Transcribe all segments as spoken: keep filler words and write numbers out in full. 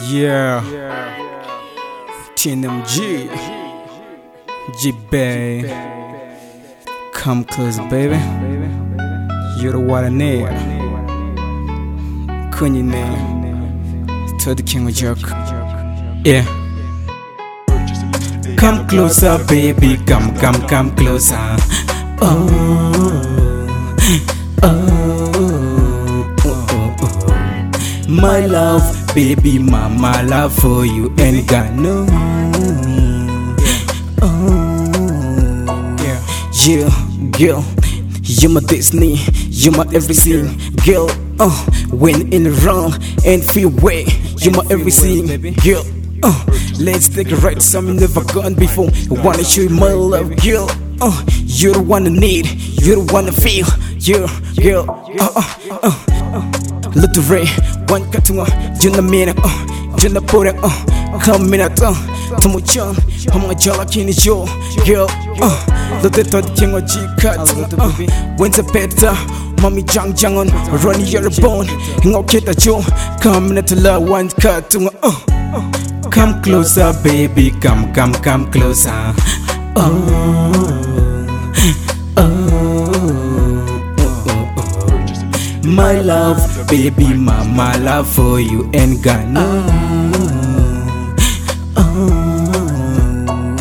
Yeah, T N M G, G-Bay, come close baby, you're the one I need. Kwenye name, to the king of joke. Yeah. Come closer baby, come, come, come closer. Oh, oh, oh, oh, oh. My love, baby, mama love for you ain't got no. Oh, yeah, girl, you're my Disney, you're my everything, girl. Uh, when in the wrong and feel way, you're my everything, girl. Uh, let's take a ride, something never gone before. I wanna show you my love, girl. Uh, you're the one I need, you're the one I feel, yeah, girl. Uh, uh, uh, uh. Little Ray, one katunga, jina mina, uh, jina pura, uh, come in at, uh, Tamuchan, Hama Jala Kini Joe, girl. Uh, little thought king of G cut, uh, when's a better, mommy Jang Jang on, run your bone, hang out Kita Joe, come in at the one katunga, uh. Come closer, baby, come, come, come closer. Oh, oh, oh, oh, oh. My love, baby, mama love for you ain't got no. Oh,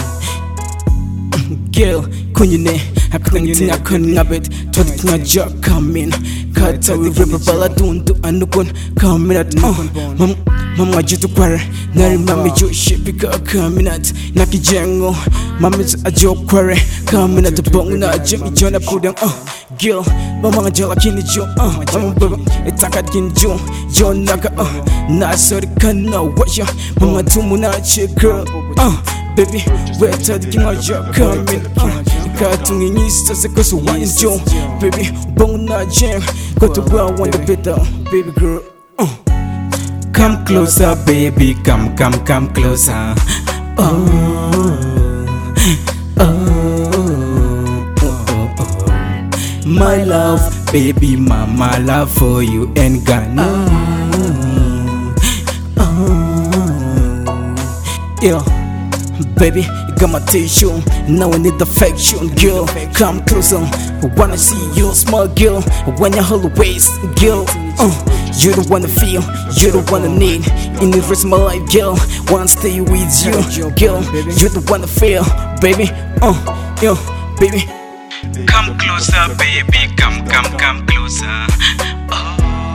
girl, kunyine, I couldn't think I couldn't have it. Told it my job coming. Cut out the river, but I don't do a nukun. Come in at oh, Mama jitu kware, nari mami jo shit because coming at Naki Jango, mami's a joke kware, coming at the bong na Jimmy John a put them, uh, girl, mama jala kini jo, uh, mama baby, it's a cat kin jo, John Naga, uh, na sorry can now watch ya, mama tumuna chick girl, uh, baby, where to the king of your coming, uh, cartoon in east as a cause of one jo, baby, bong na jam, got to well want the better, baby girl, uh. Come closer, baby, come, come, come closer. Oh, oh, oh, oh, oh. My love, baby, mama love for you ain't got no. Oh, yeah, baby, you got my tissue. Now I need affection, girl. Come closer, I wanna see you smile, girl. When you hold the waist, girl. Uh. You the one to feel, you the one to need in the rest of my life, girl. Wanna stay with you, girl. You the one to feel, baby. Uh, yo, baby. Come closer, baby. Come, come, come closer. Oh,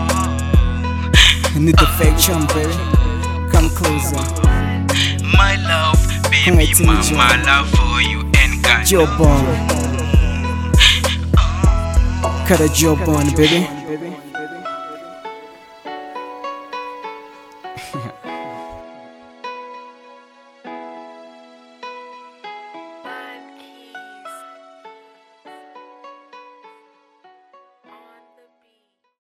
I need affection, baby. Come closer. My love, baby, mama love for you ain't got no. Job on, cut a job on, baby. Yeah.